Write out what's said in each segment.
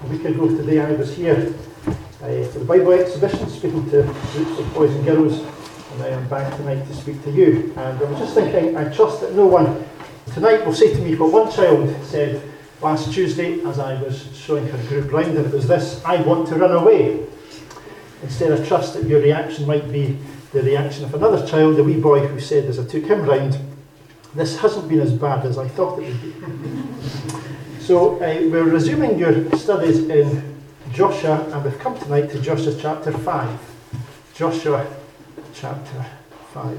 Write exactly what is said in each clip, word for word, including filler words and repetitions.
A week ago today I was here uh, for the Bible exhibition, speaking to groups of boys and girls, and I am back tonight to speak to you. And I was just thinking, I trust that no one tonight will say to me what one child said last Tuesday as I was showing her group round, and it was this: I want to run away. Instead, I trust that your reaction might be the reaction of another child, a wee boy, who said as I took him round, this hasn't been as bad as I thought it would be. So uh, we're resuming your studies in Joshua, and we've come tonight to Joshua chapter five. Joshua chapter five.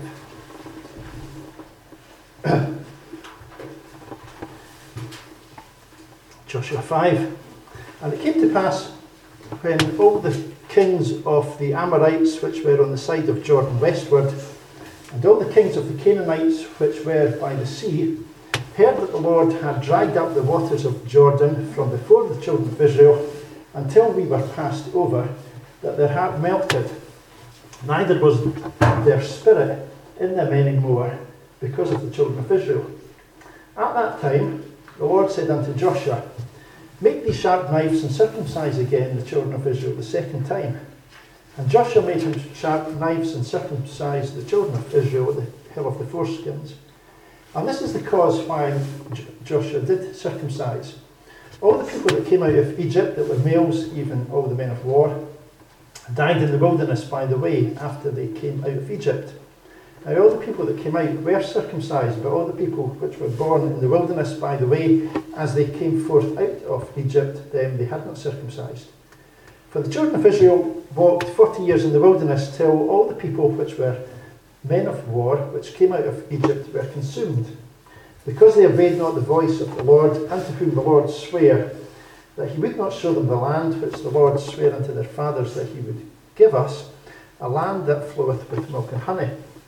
Joshua five. And it came to pass when all the kings of the Amorites which were on the side of Jordan westward, and all the kings of the Canaanites which were by the sea, heard that the Lord had dried up the waters of Jordan from before the children of Israel until we were passed over, that their heart melted, neither was their spirit in them any more because of the children of Israel. At that time the Lord said unto Joshua, make these sharp knives and circumcise again the children of Israel the second time. And Joshua made him sharp knives and circumcised the children of Israel at the hill of the foreskins. And this is the cause why J- Joshua did circumcise all the people that came out of Egypt, that were males, even all the men of war, died in the wilderness by the way after they came out of Egypt. Now all the people that came out were circumcised, but all the people which were born in the wilderness by the way as they came forth out of Egypt, them they had not circumcised. For the children of Israel walked forty years in the wilderness till all the people which were men of war, which came out of Egypt, were consumed, because they obeyed not the voice of the Lord, unto whom the Lord sware that he would not show them the land which the Lord sware unto their fathers that he would give us, a land that floweth with milk and honey.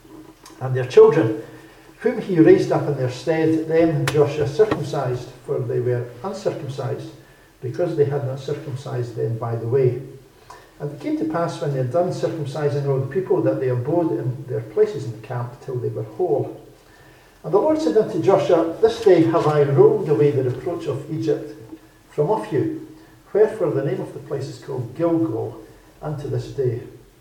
And their children, whom he raised up in their stead, them Joshua circumcised, for they were uncircumcised, because they had not circumcised them by the way. And it came to pass, when they had done circumcising all the people, that they abode in their places in the camp till they were whole. And the Lord said unto Joshua, this day have I rolled away the reproach of Egypt from off you. Wherefore the name of the place is called Gilgal unto this day.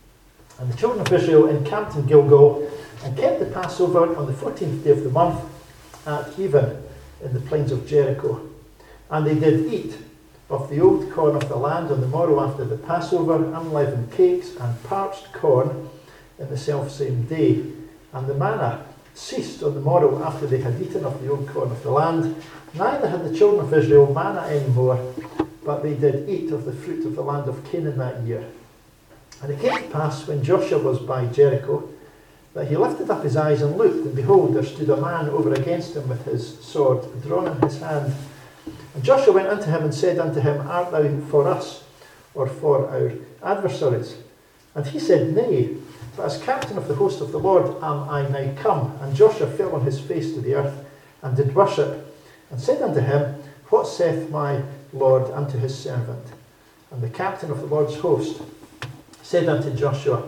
And the children of Israel encamped in Gilgal, and kept the Passover on the fourteenth day of the month at even in the plains of Jericho. And they did eat of the old corn of the land on the morrow after the Passover, unleavened cakes and parched corn in the selfsame day. And the manna ceased on the morrow after they had eaten of the old corn of the land. Neither had the children of Israel manna any more, but they did eat of the fruit of the land of Canaan that year. And it came to pass, when Joshua was by Jericho, that he lifted up his eyes and looked, and behold, there stood a man over against him with his sword drawn in his hand. And Joshua went unto him and said unto him, art thou for us, or for our adversaries? And he said, nay, but as captain of the host of the Lord am I now come. And Joshua fell on his face to the earth, and did worship, and said unto him, what saith my Lord unto his servant? And the captain of the Lord's host said unto Joshua,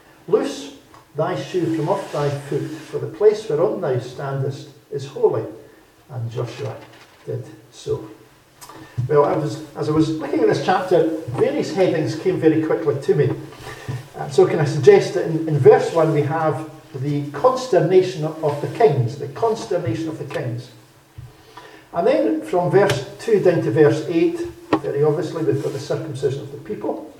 loose thy shoe from off thy foot, for the place whereon thou standest is holy. And Joshua did so. Well, I was, as I was looking at this chapter, various headings came very quickly to me. And so can I suggest that in, in verse one we have the consternation of the kings, the consternation of the kings. And then from verse two down to verse eight, very obviously we've got the circumcision of the people.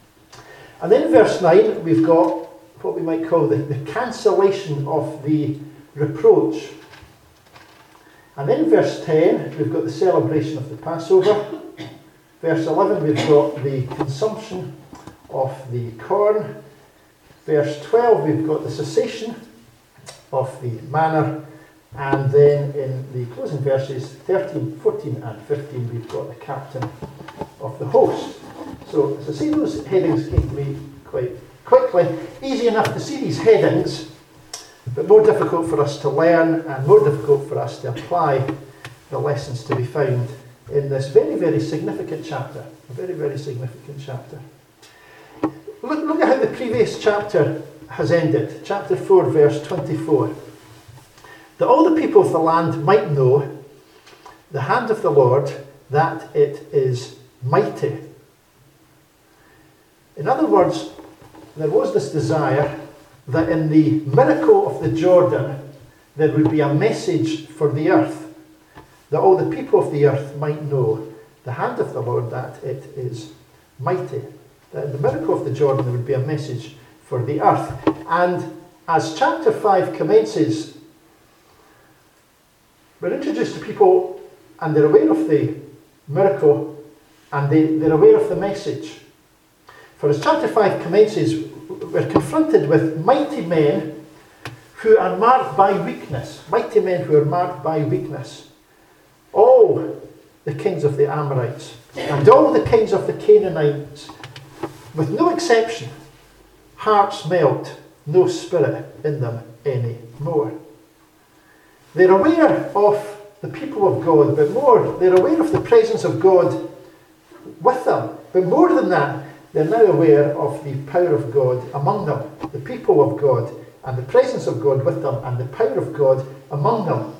And then in verse nine we've got what we might call the, the cancellation of the reproach. And then in verse ten, we've got the celebration of the Passover. Verse eleven, we've got the consumption of the corn. Verse twelve, we've got the cessation of the manna. And then in the closing verses, thirteen, fourteen and fifteen, we've got the captain of the host. So, as I say, those headings came to me quite quickly. Easy enough to see these headings, but more difficult for us to learn and more difficult for us to apply the lessons to be found in this very, very significant chapter. A very, very significant chapter. Look, look at how the previous chapter has ended. Chapter four, verse twenty-four. That all the people of the land might know the hand of the Lord, that it is mighty. In other words, there was this desire that in the miracle of the Jordan, there would be a message for the earth, that all the people of the earth might know the hand of the Lord, that it is mighty. That in the miracle of the Jordan, there would be a message for the earth. And as chapter five commences, we're introduced to people and they're aware of the miracle and they, they're aware of the message. For as chapter five commences, we're confronted with mighty men who are marked by weakness. Mighty men who are marked by weakness. All the kings of the Amorites and all the kings of the Canaanites, with no exception, hearts melt, no spirit in them anymore. They're aware of the people of God, but more, they're aware of the presence of God with them. But more than that, they're now aware of the power of God among them, the people of God, and the presence of God with them, and the power of God among them.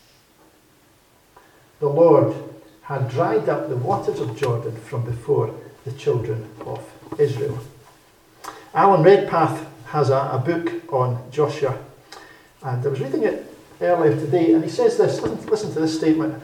The Lord had dried up the waters of Jordan from before the children of Israel. Alan Redpath has a, a book on Joshua, and I was reading it earlier today, and he says this, listen, listen to this statement.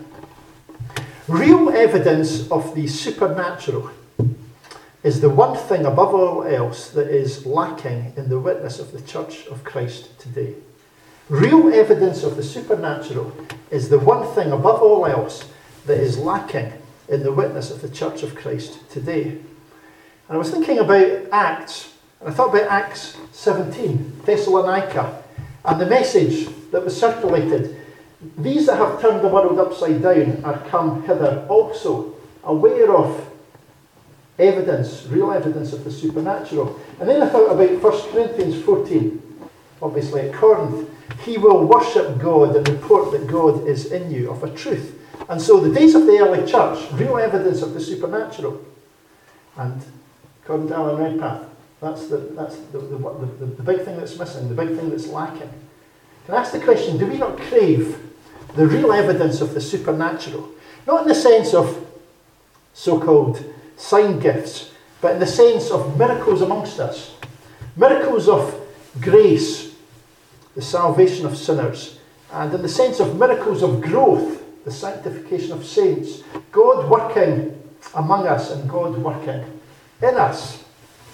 Real evidence of the supernatural is the one thing above all else that is lacking in the witness of the Church of Christ today. Real evidence of the supernatural is the one thing above all else that is lacking in the witness of the Church of Christ today. And I was thinking about Acts, and I thought about Acts seventeen, Thessalonica, and the message that was circulated. These that have turned the world upside down are come hither also, aware of evidence, real evidence of the supernatural. And then I thought about First Corinthians fourteen, obviously at Corinth. He will worship God and report that God is in you of a truth. And so the days of the early church, real evidence of the supernatural. And according to Alan Redpath, that's the, that's the, the, the, the big thing that's missing, the big thing that's lacking. Can I ask the question, do we not crave the real evidence of the supernatural? Not in the sense of so-called sign gifts, but in the sense of miracles amongst us. Miracles of grace, the salvation of sinners, and in the sense of miracles of growth, the sanctification of saints. God working among us and God working in us.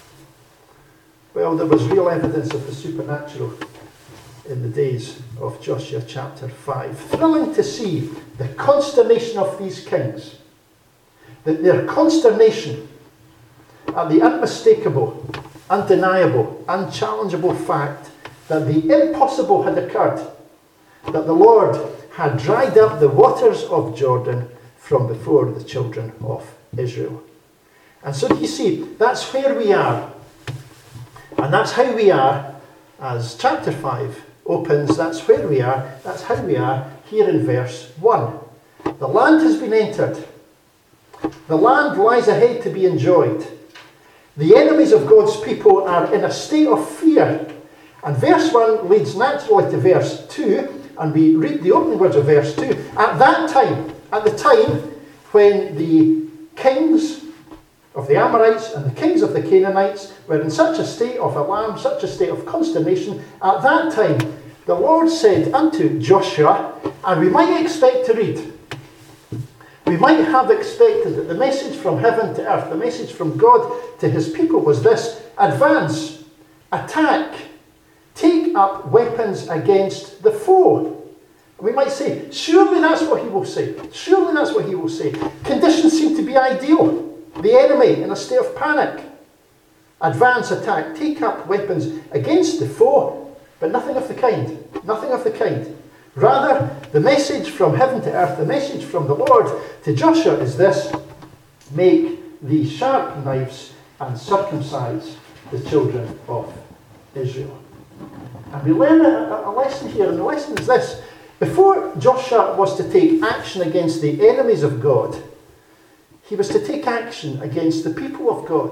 Well, there was real evidence of the supernatural in the days of Joshua chapter five. Thrilling to see the consternation of these kings. That their consternation at the unmistakable, undeniable, unchallengeable fact that the impossible had occurred, that the Lord had dried up the waters of Jordan from before the children of Israel. And so you see, that's where we are. And that's how we are, as chapter five opens, that's where we are, that's how we are here in verse one. The land has been entered. The land lies ahead to be enjoyed. The enemies of God's people are in a state of fear. And verse one leads naturally to verse two, and we read the opening words of verse two. At that time, at the time when the kings of the Amorites and the kings of the Canaanites were in such a state of alarm, such a state of consternation, at that time the Lord said unto Joshua, and we might expect to read, we might have expected that the message from heaven to earth, the message from God to his people was this: advance, attack, take up weapons against the foe. We might say, surely that's what he will say. Surely that's what he will say. Conditions seem to be ideal. The enemy in a state of panic. Advance, attack, take up weapons against the foe, but nothing of the kind. Nothing of the kind. Rather, the message from heaven to earth, the message from the Lord to Joshua is this: make these sharp knives and circumcise the children of Israel. And we learn a, a lesson here, and the lesson is this: before Joshua was to take action against the enemies of God, he was to take action against the people of God.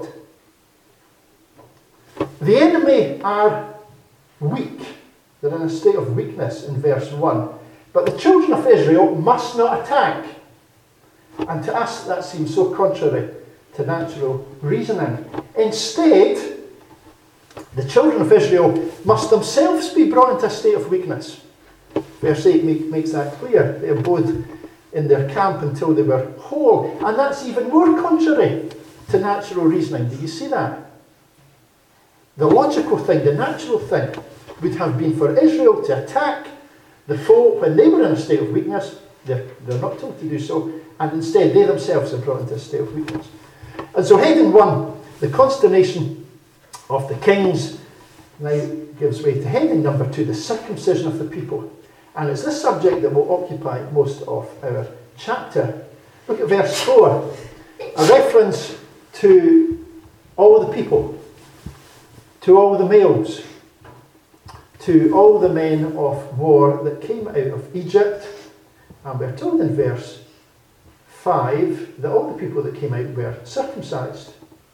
The enemy are weak. They're in a state of weakness in verse one. But the children of Israel must not attack. And to us that seems so contrary to natural reasoning. Instead, the children of Israel must themselves be brought into a state of weakness. Verse eight make, makes that clear. They abode in their camp until they were whole. And that's even more contrary to natural reasoning. Do you see that? The logical thing, the natural thing, would have been for Israel to attack the foe when they were in a state of weakness. They're, they're not told to do so. And instead, they themselves are brought into a state of weakness. And so heading one, the consternation of the kings, now gives way to heading number two, the circumcision of the people. And it's this subject that will occupy most of our chapter. Look at verse four, a reference to all the people, to all the males, to all the men of war that came out of Egypt. And we're told in verse five that all the people that came out were circumcised.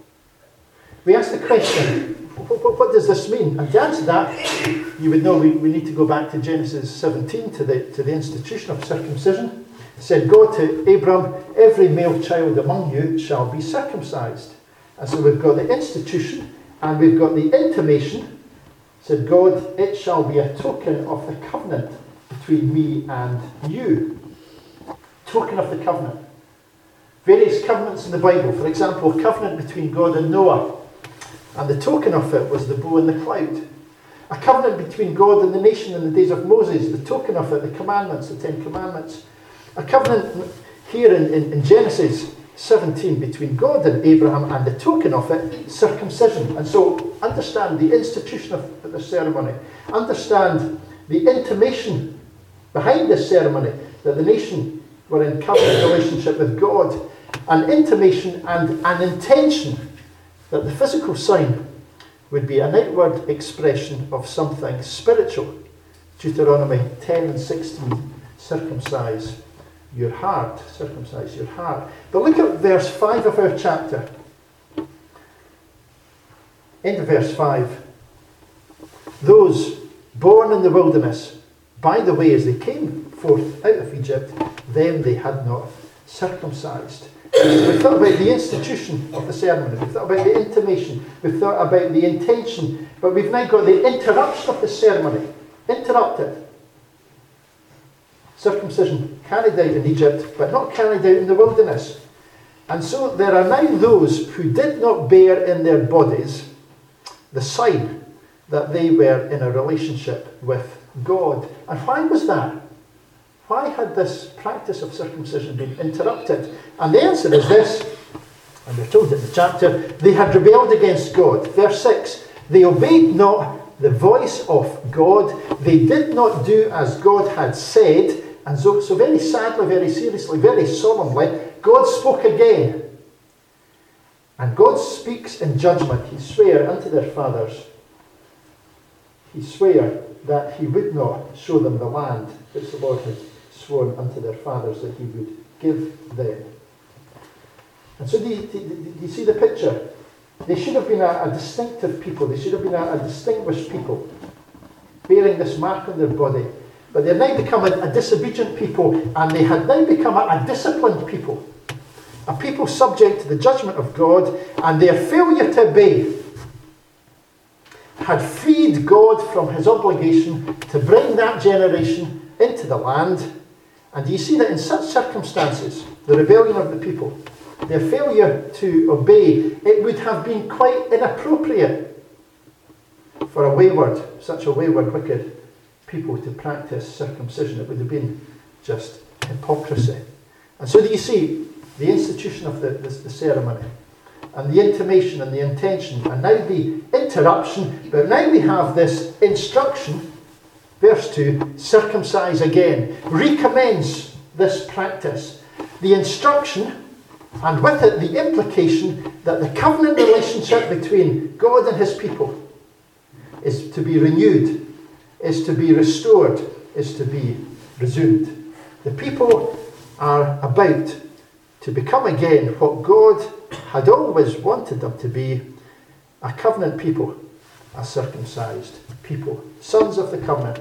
We ask the question, what, what does this mean? And to answer that, you would know we, we need to go back to Genesis seventeen, to the, to the institution of circumcision. It said, God to Abram, every male child among you shall be circumcised. And so we've got the institution and we've got the intimation. It said, God, it shall be a token of the covenant between me and you. Token of the covenant. Various covenants in the Bible. For example, a covenant between God and Noah. And the token of it was the bow and the cloud. A covenant between God and the nation in the days of Moses. The token of it, the commandments, the Ten Commandments. A covenant here in, in, in Genesis seventeen between God and Abraham, and the token of it, circumcision. And so understand the institution of the ceremony. Understand the intimation behind this ceremony, that the nation were in covenant relationship with God. An intimation and an intention that the physical sign would be an outward expression of something spiritual. Deuteronomy ten and sixteen, circumcise your heart, circumcise your heart. But look at verse five of our chapter. End of verse five. Those born in the wilderness, by the way, as they came forth out of Egypt, them they had not circumcised. We've thought about the institution of the ceremony. We've thought about the intimation. We've thought about the intention. But we've now got the interruption of the ceremony. Interrupted. Circumcision carried out in Egypt, but not carried out in the wilderness. And so there are now those who did not bear in their bodies the sign that they were in a relationship with God. And why was that? Why had this practice of circumcision been interrupted? And the answer is this, and we're told in the chapter, they had rebelled against God. Verse six, they obeyed not the voice of God. They did not do as God had said. And so, so very sadly, very seriously, very solemnly, God spoke again. And God speaks in judgment. He sware unto their fathers. He sware that he would not show them the land which the Lord had sworn unto their fathers that he would give them. And so do you, do, do you see the picture? They should have been a, a distinctive people. They should have been a, a distinguished people, bearing this mark on their body. But they've now become a, a disobedient people, and they had now become a, a disciplined people. A people subject to the judgment of God, and their failure to obey had freed God from his obligation to bring that generation into the land. And you see that in such circumstances, the rebellion of the people, their failure to obey, it would have been quite inappropriate for a wayward, such a wayward, wicked people to practice circumcision. It would have been just hypocrisy. And so do you see the institution of the, the, the ceremony, and the intimation and the intention, and now the interruption, but now we have this instruction. Verse two, circumcise again. Recommence this practice. The instruction, and with it the implication that the covenant relationship between God and his people is to be renewed, is to be restored, is to be resumed. The people are about to become again what God had always wanted them to be, a covenant people, a circumcised people, sons of the covenant,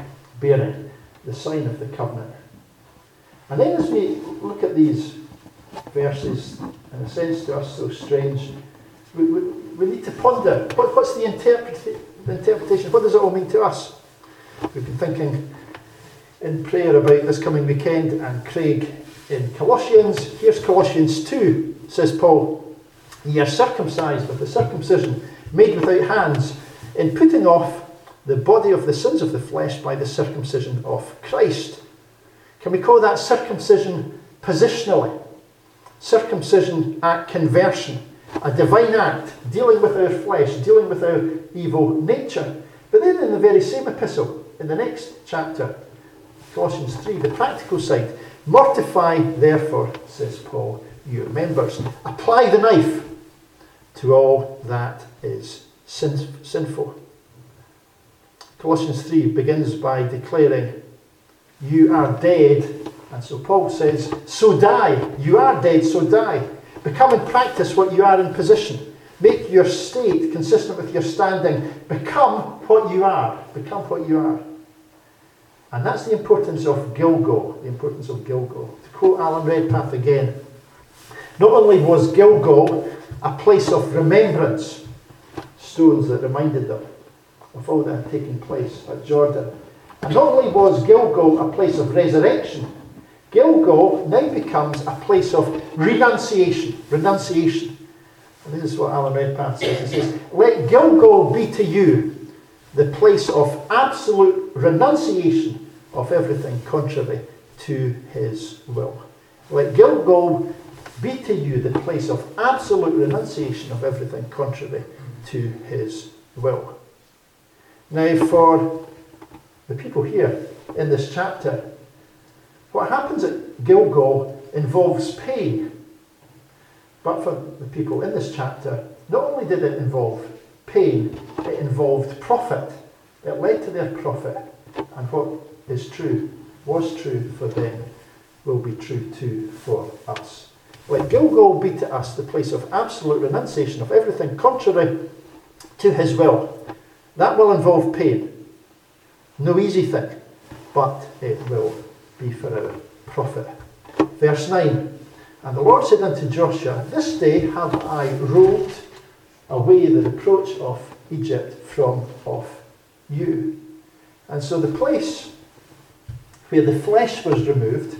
bearing the sign of the covenant. And then as we look at these verses, in a sense to us so strange, we, we, we need to ponder, what, what's the, interpret, the interpretation, what does it all mean to us? We've been thinking in prayer about this coming weekend, and Craig in Colossians. Here's Colossians two, says Paul, "Ye are circumcised with the circumcision made without hands, in putting off the body of the sins of the flesh by the circumcision of Christ." Can we call that circumcision positionally? Circumcision at conversion, a divine act, dealing with our flesh, dealing with our evil nature. But then in the very same epistle, in the next chapter, Colossians three, the practical side, "Mortify, therefore," says Paul, "your members. Apply the knife to all that is sin- sinful." Colossians three begins by declaring, "You are dead." And so Paul says, "So die. You are dead, so die. Become and practice what you are in position. Make your state consistent with your standing. Become what you are. Become what you are." And that's the importance of Gilgal, the importance of Gilgal. To quote Alan Redpath again, not only was Gilgal a place of remembrance, stones that reminded them of all that had taken place at Jordan, and not only was Gilgal a place of resurrection, Gilgal now becomes a place of renunciation. Renunciation. And this is what Alan Redpath says. He says, "Let Gilgal be to you the place of absolute renunciation of everything contrary to his will." Let Gilgal be to you the place of absolute renunciation of everything contrary to his will. Now, for the people here in this chapter, what happens at Gilgal involves pain. But for the people in this chapter, not only did it involve pain, it involved profit. It led to their profit. And what is true, was true for them, will be true too for us. Let Gilgal be to us the place of absolute renunciation of everything contrary to his will. That will involve pain. No easy thing, but it will be for our profit. Verse nine, "And the Lord said unto Joshua, This day have I rolled away the reproach of Egypt from off you." And so the place where the flesh was removed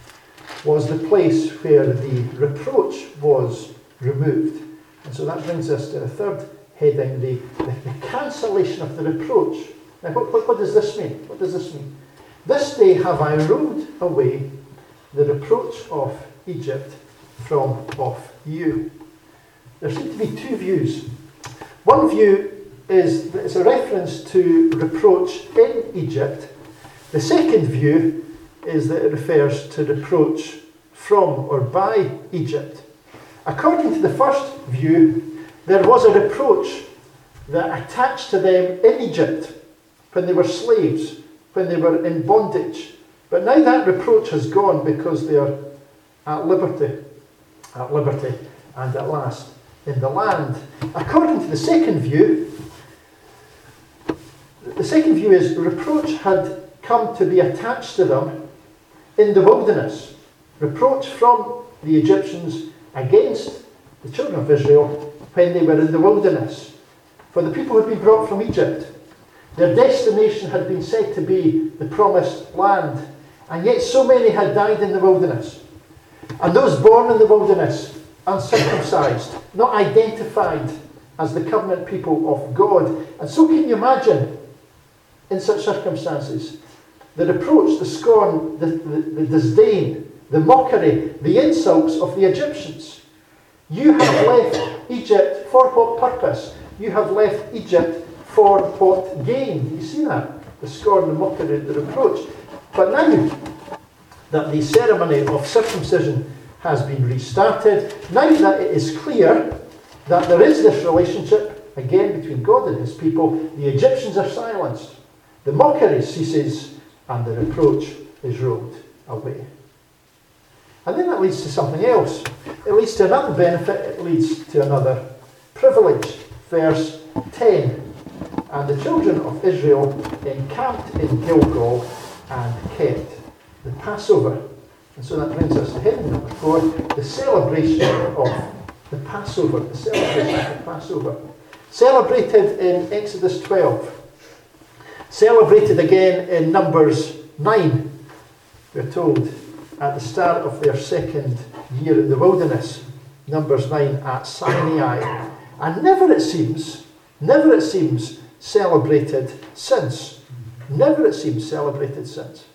was the place where the reproach was removed. And so that brings us to the third heading, the, the, the cancellation of the reproach. Now, what, what, what does this mean? What does this mean? "This day have I rolled away the reproach of Egypt from off you." There seem to be two views. One view is that it's a reference to reproach in Egypt. The second view is that it refers to reproach from or by Egypt. According to the first view, there was a reproach that attached to them in Egypt when they were slaves, when they were in bondage. But now that reproach has gone because they are at liberty, at liberty, and at last in the land. According to the second view, the second view is reproach had come to be attached to them in the wilderness. Reproach from the Egyptians against the children of Israel when they were in the wilderness. For the people who had been brought from Egypt, their destination had been said to be the promised land, and yet so many had died in the wilderness. And those born in the wilderness, uncircumcised, not identified as the covenant people of God. And so can you imagine, in such circumstances, the reproach, the scorn, the, the, the disdain, the mockery, the insults of the Egyptians. You have left Egypt for what purpose? You have left Egypt for what gain? You see that? The scorn, the mockery, the reproach. But now that the ceremony of circumcision has been restarted, now that it is clear that there is this relationship, again, between God and his people, the Egyptians are silenced, the mockery ceases, and the reproach is rolled away. And then that leads to something else. It leads to another benefit, it leads to another privilege. Verse ten, "And the children of Israel encamped in Gilgal and kept the Passover." And so that brings us to heading number four, the celebration of the Passover. The celebration of the Passover. Celebrated in Exodus twelve. Celebrated again in Numbers nine. We're told at the start of their second year in the wilderness. Numbers nine at Sinai. And never it seems, never it seems celebrated since. Never it seems celebrated since.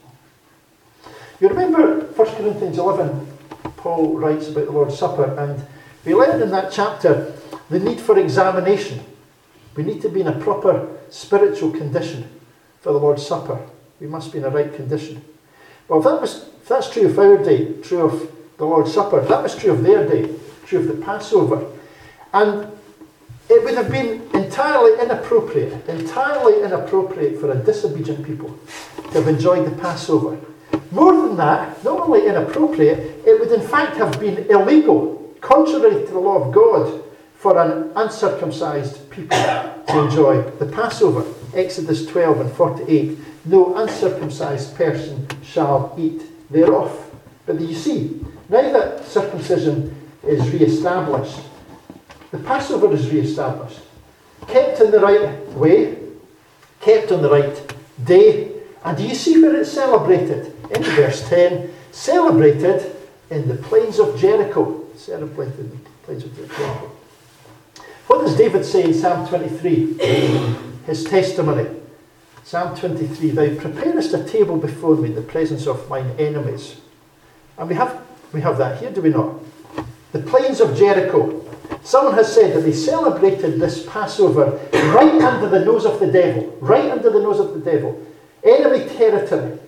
You remember First Corinthians eleven, Paul writes about the Lord's Supper, and we learn in that chapter the need for examination. We need to be in a proper spiritual condition for the Lord's Supper. We must be in a right condition. Well, if, that was, if that's true of our day, true of the Lord's Supper, that was true of their day, true of the Passover. And it would have been entirely inappropriate, entirely inappropriate for a disobedient people to have enjoyed the Passover. More than that, not only inappropriate, it would in fact have been illegal, contrary to the law of God, for an uncircumcised people to enjoy the Passover. Exodus twelve and forty-eight, no uncircumcised person shall eat thereof. But you see, now that circumcision is re-established, the Passover is re-established, kept in the right way, kept on the right day. And do you see where it's celebrated? In verse ten, celebrated in the plains of Jericho. Celebrated in the plains of Jericho. What does David say in Psalm twenty-three? His testimony. Psalm twenty-three, thou preparest a table before me in the presence of mine enemies. And we have, we have that here, do we not? The plains of Jericho. Someone has said that they celebrated this Passover right under the nose of the devil. Right under the nose of the devil. Enemy territory.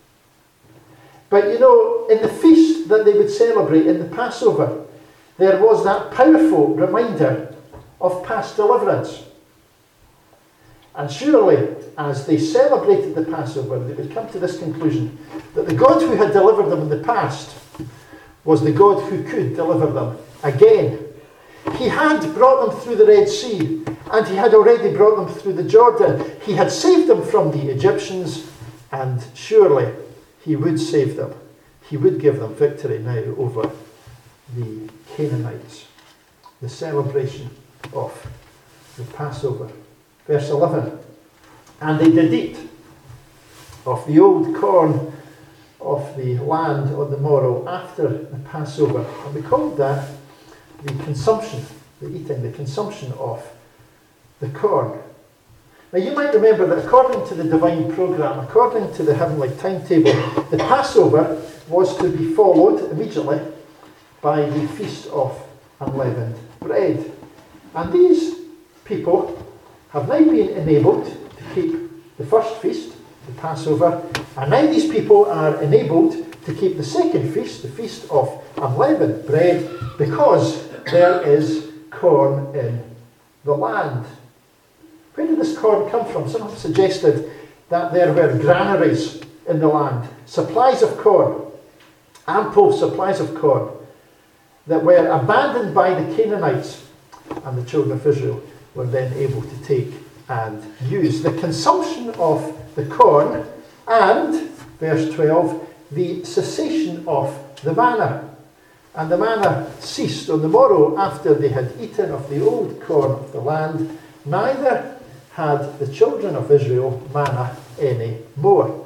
But you know, in the feast that they would celebrate, in the Passover, there was that powerful reminder of past deliverance. And surely, as they celebrated the Passover, they would come to this conclusion, that the God who had delivered them in the past was the God who could deliver them again. He had brought them through the Red Sea, and he had already brought them through the Jordan. He had saved them from the Egyptians, and surely he would save them. He would give them victory now over the Canaanites. The celebration of the Passover. Verse eleven, and they did eat of the old corn of the land on the morrow after the Passover. And we called that the consumption, the eating, the consumption of the corn. Now you might remember that according to the divine programme, according to the heavenly timetable, the Passover was to be followed immediately by the Feast of Unleavened Bread. And these people have now been enabled to keep the first feast, the Passover, and now these people are enabled to keep the second feast, the Feast of Unleavened Bread, because there is corn in the land. Where did this corn come from? Some have suggested that there were granaries in the land, supplies of corn, ample supplies of corn, that were abandoned by the Canaanites, and the children of Israel were then able to take and use. The consumption of the corn and, verse twelve, the cessation of the manna. And the manna ceased on the morrow after they had eaten of the old corn of the land. Neither had the children of Israel manna any more.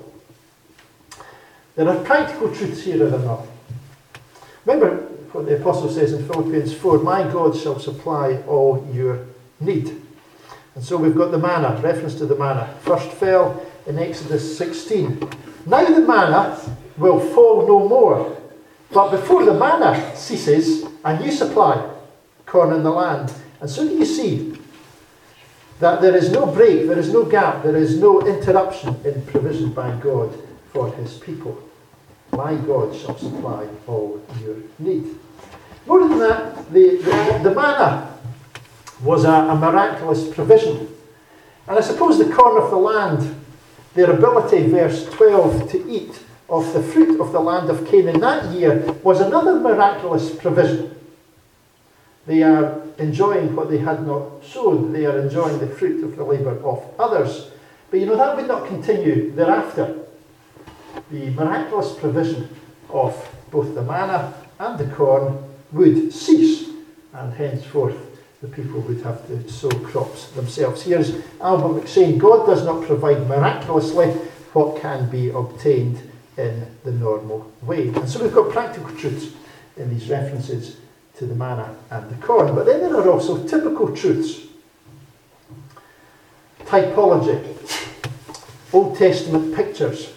There are practical truths here, are there not? Remember what the apostle says in Philippians four, my God shall supply all your need. And so we've got the manna, reference to the manna. First fell in Exodus sixteen. Now the manna will fall no more. But before the manna ceases, a new supply, corn in the land. And so do you see that there is no break, there is no gap, there is no interruption in provision by God for his people. My God shall supply all your need. More than that, the, the, the manna was a, a miraculous provision. And I suppose the corn of the land, their ability, verse twelve, to eat of the fruit of the land of Canaan that year was another miraculous provision. They are enjoying what they had not sown. They are enjoying the fruit of the labour of others. But you know, that would not continue thereafter. The miraculous provision of both the manna and the corn would cease, and henceforth the people would have to sow crops themselves. Here's Albert McShane: God does not provide miraculously what can be obtained in the normal way. And so we've got practical truths in these references to the manna and the corn. But then there are also typical truths. Typology, Old Testament pictures,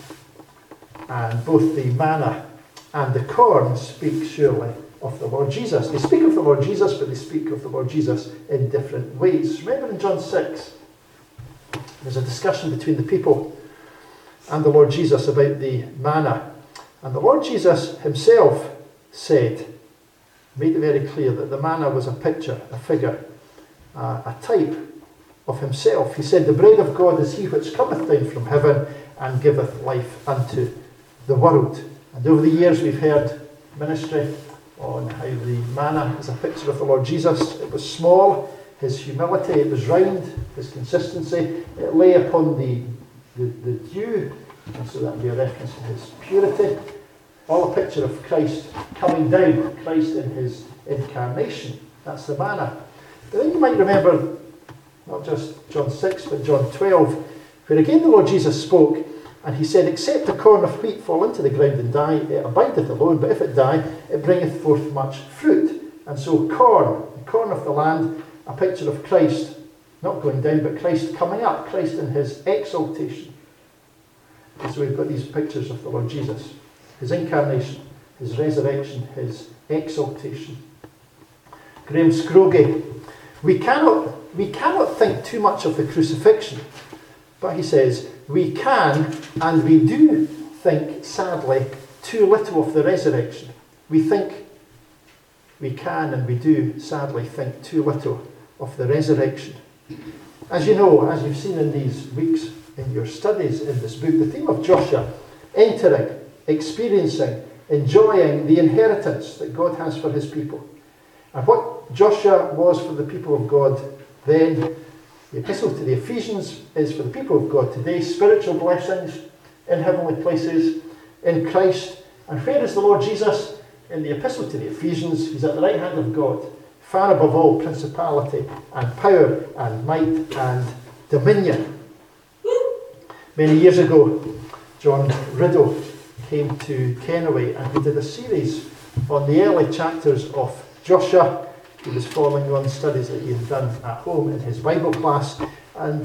and both the manna and the corn speak surely of the Lord Jesus. They speak of the Lord Jesus, but they speak of the Lord Jesus in different ways. Remember in John six, there's a discussion between the people and the Lord Jesus about the manna. And the Lord Jesus himself said, made it very clear that the manna was a picture, a figure, uh, a type of himself. He said, the bread of God is he which cometh down from heaven and giveth life unto the world. And over the years we've heard ministry on how the manna is a picture of the Lord Jesus. It was small, his humility, it was round, his consistency, it lay upon the, the, the dew, and so that would be a reference to his purity. All a picture of Christ coming down, Christ in his incarnation. That's the manna. But then you might remember not just John six, but John twelve, where again the Lord Jesus spoke, and he said, except a corn of wheat fall into the ground and die, it abideth alone, but if it die, it bringeth forth much fruit. And so corn, the corn of the land, a picture of Christ, not going down, but Christ coming up, Christ in his exaltation. And so we've got these pictures of the Lord Jesus, his incarnation, his resurrection, his exaltation. Graham Scroggie, we cannot, we cannot think too much of the crucifixion, but he says, we can and we do think, sadly, too little of the resurrection. We think, we can and we do, sadly, think too little of the resurrection. As you know, as you've seen in these weeks in your studies in this book, the theme of Joshua, entering, experiencing, enjoying the inheritance that God has for his people. And what Joshua was for the people of God then, the epistle to the Ephesians is for the people of God today, spiritual blessings in heavenly places in Christ. And where is the Lord Jesus? In the epistle to the Ephesians, he's at the right hand of God, far above all principality and power and might and dominion. Many years ago, John Riddle came to Kennoway and he did a series on the early chapters of Joshua. He was following on studies that he had done at home in his Bible class. And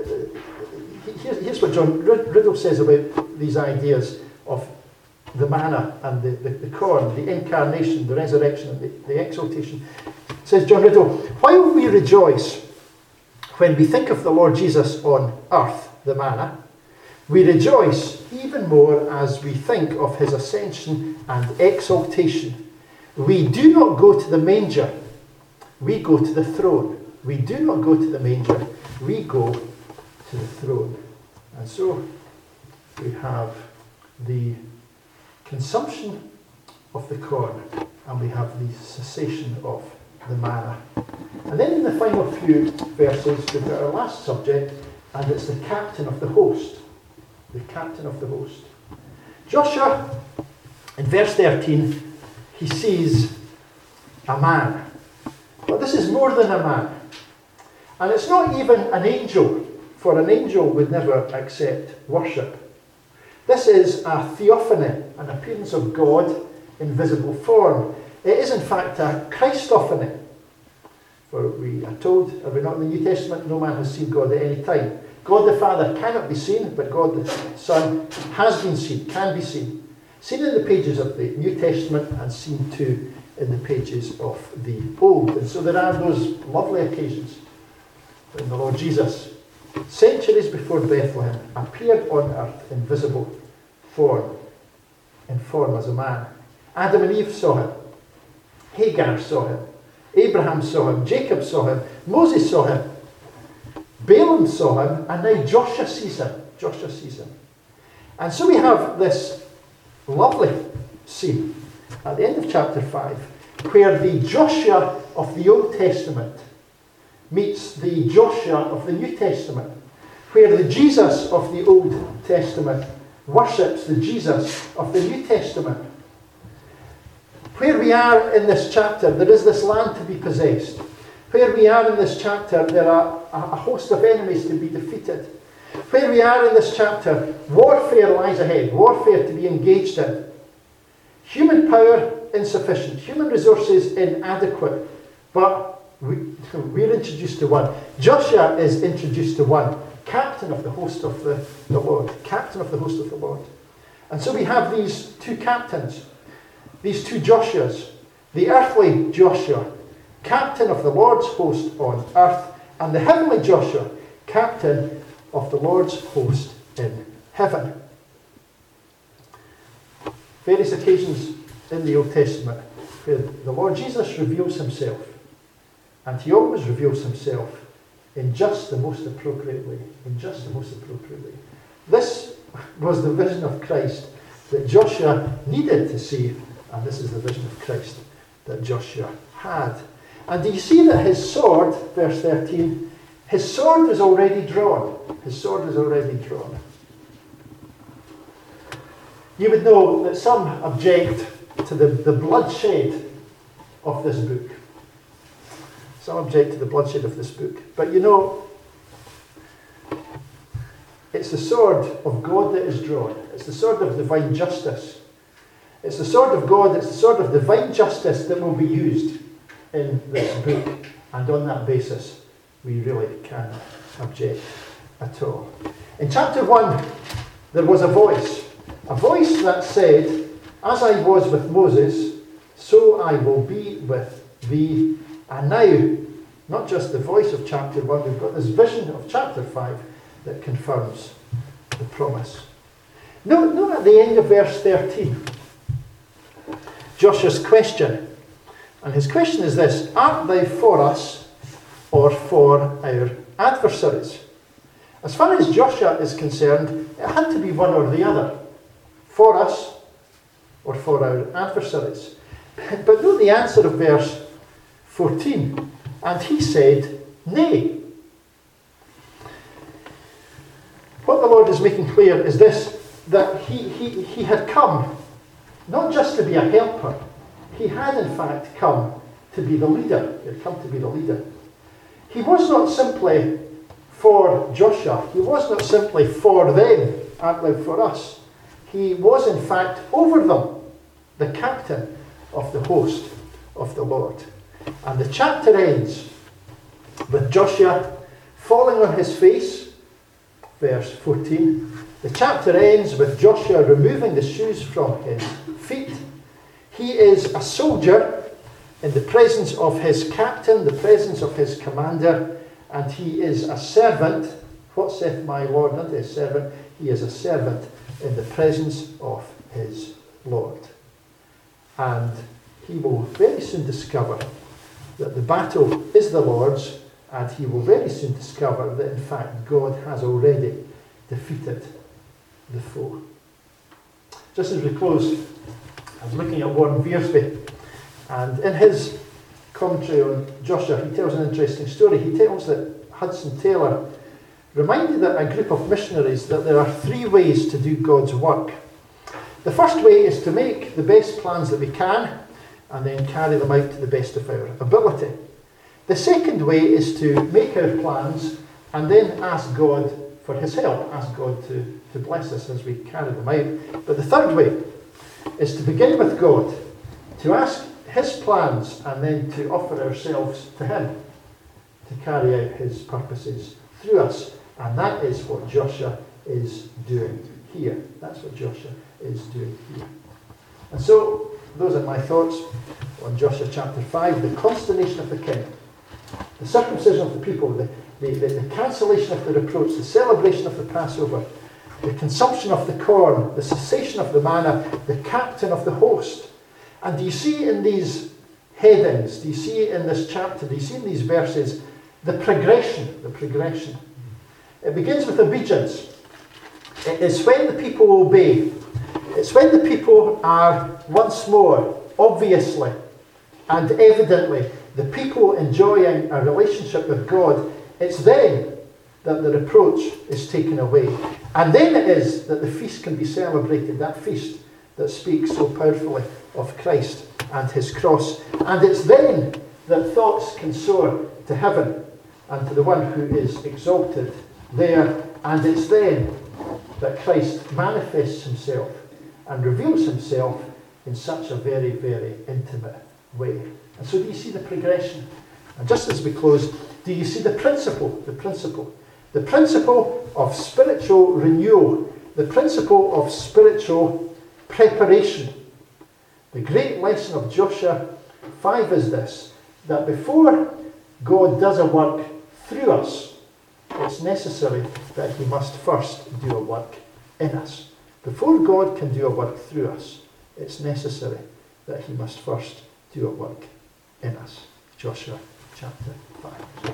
uh, here's, here's what John Riddle says about these ideas of the manna and the, the, the corn, the incarnation, the resurrection, and the, the exaltation. Says John Riddle, while we rejoice when we think of the Lord Jesus on earth, the manna, we rejoice even more as we think of his ascension and exaltation. We do not go to the manger, we go to the throne. We do not go to the manger, we go to the throne. And so we have the consumption of the corn and we have the cessation of the manna. And then in the final few verses we've got our last subject, and it's the captain of the host. The captain of the host. Joshua, in verse thirteen, he sees a man. But this is more than a man. And it's not even an angel, for an angel would never accept worship. This is a theophany, an appearance of God in visible form. It is in fact a Christophany. For we are told, are we not in the New Testament, no man has seen God at any time. God the Father cannot be seen, but God the Son has been seen, can be seen. Seen in the pages of the New Testament and seen too in the pages of the Old. And so there are those lovely occasions when the Lord Jesus, centuries before Bethlehem, appeared on earth in visible form, in form as a man. Adam and Eve saw him. Hagar saw him. Abraham saw him. Jacob saw him. Moses saw him. Balaam saw him. And now Joshua sees him. Joshua sees him. And so we have this lovely scene at the end of chapter five, where the Joshua of the Old Testament meets the Joshua of the New Testament, where the Jesus of the Old Testament worships the Jesus of the New Testament. Where we are in this chapter, there is this land to be possessed. Where we are in this chapter, there are a host of enemies to be defeated. Where we are in this chapter, warfare lies ahead, warfare to be engaged in. Human power insufficient, human resources inadequate, but we, we're introduced to one. Joshua is introduced to one, captain of the host of the, the Lord, captain of the host of the Lord. And so we have these two captains, these two Joshuas, the earthly Joshua, captain of the Lord's host on earth, and the heavenly Joshua, captain of the Lord's host in heaven. Various occasions in the Old Testament where the Lord Jesus reveals himself, and he always reveals himself in just the most appropriate way, in just the most appropriate way. This was the vision of Christ that Joshua needed to see, and this is the vision of Christ that Joshua had. And do you see that his sword, verse thirteen, his sword is already drawn. His sword is already drawn. You would know that some object to the, the bloodshed of this book. Some object to the bloodshed of this book. But you know, it's the sword of God that is drawn. It's the sword of divine justice. It's the sword of God, it's the sword of divine justice that will be used in this book. And on that basis, we really can't object at all. In chapter one, there was a voice. A voice that said, "As I was with Moses, so I will be with thee." And now, not just the voice of chapter one, we've got this vision of chapter five that confirms the promise. Note, note at the end of verse thirteen, Joshua's question. And his question is this: "Art thou for us or for our adversaries?" As far as Joshua is concerned, it had to be one or the other. For us or for our adversaries. But note the answer of verse fourteen. And he said, "Nay." What the Lord is making clear is this, that he, he, he had come not just to be a helper, he had in fact come to be the leader. He had come to be the leader. He was not simply for Joshua, he was not simply for them, art thou for us. He was in fact over them, the captain of the host of the Lord. And the chapter ends with Joshua falling on his face, verse fourteen. The chapter ends with Joshua removing the shoes from his feet. He is a soldier in the presence of his captain, the presence of his commander, and he is a servant. What saith my Lord unto his servant? He is a servant in the presence of his Lord. And he will very soon discover that the battle is the Lord's, and he will very soon discover that in fact God has already defeated the foe. Just as we close, I was looking at Warren Wiersbe, and in his commentary on Joshua, he tells an interesting story. He tells that Hudson Taylor reminded a group of missionaries that there are three ways to do God's work. The first way is to make the best plans that we can and then carry them out to the best of our ability. The second way is to make our plans and then ask God for his help, ask God to, to bless us as we carry them out. But the third way is to begin with God, to ask his plans and then to offer ourselves to him to carry out his purposes through us. And that is what Joshua is doing here. That's what Joshua is doing here. And so, those are my thoughts on Joshua chapter five, the consternation of the king, the circumcision of the people, the, the, the, the cancellation of the reproach, the celebration of the Passover, the consumption of the corn, the cessation of the manna, the captain of the host. And do you see in these headings, do you see in this chapter, do you see in these verses, the progression, the progression. It begins with obedience. It is when the people obey. It's when the people are once more, obviously and evidently, the people enjoying a relationship with God. It's then that the reproach is taken away. And then it is that the feast can be celebrated, that feast that speaks so powerfully of Christ and his cross. And it's then that thoughts can soar to heaven and to the one who is exalted there. And it's then that Christ manifests himself and reveals himself in such a very, very intimate way. And so do you see the progression? And just as we close, do you see the principle? The principle. The principle of spiritual renewal. The principle of spiritual preparation. The great lesson of Joshua five is this, that before God does a work through us, it's necessary that he must first do a work in us. Before God can do a work through us, it's necessary that he must first do a work in us. Joshua chapter five.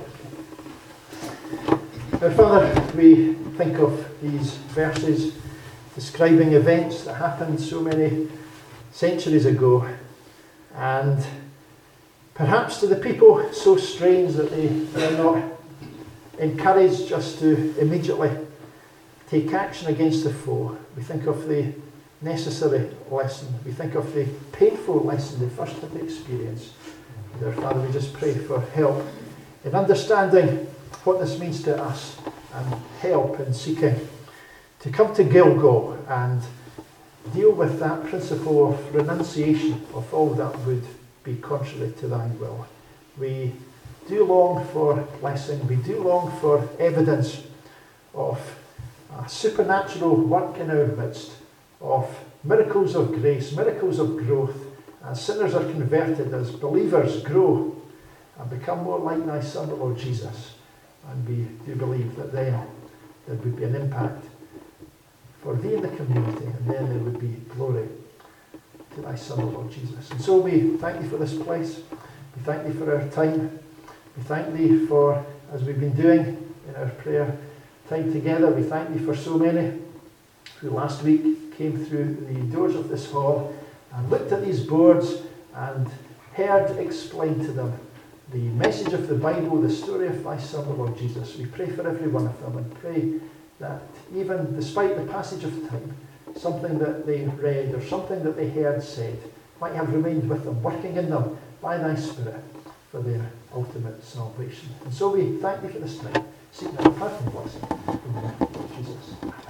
Now, Father, we think of these verses describing events that happened so many centuries ago, and perhaps to the people so strange that they were not encouraged just to immediately take action against the foe. We think of the necessary lesson. We think of the painful lesson they first had to experience. Dear Father, we just pray for help in understanding what this means to us, and help in seeking to come to Gilgal and deal with that principle of renunciation of all that would be contrary to thy will. We do long for blessing. We do long for evidence of a supernatural work in our midst, of miracles of grace, miracles of growth, as sinners are converted, as believers grow and become more like thy Son, the Lord Jesus. And we do believe that then there would be an impact for thee in the community, and then there would be glory to thy Son, the Lord Jesus. And so we thank thee for this place. We thank thee for our time. We thank thee for, as we've been doing in our prayer time together, we thank thee for so many who last week came through the doors of this hall and looked at these boards and heard explained to them the message of the Bible, the story of thy Son, the Lord Jesus. We pray for every one of them, and pray that even despite the passage of time, something that they read or something that they heard said might have remained with them, working in them by thy Spirit for their ultimate salvation. And so we thank thee for this time, seeking thy powerful blessing in the name of Jesus.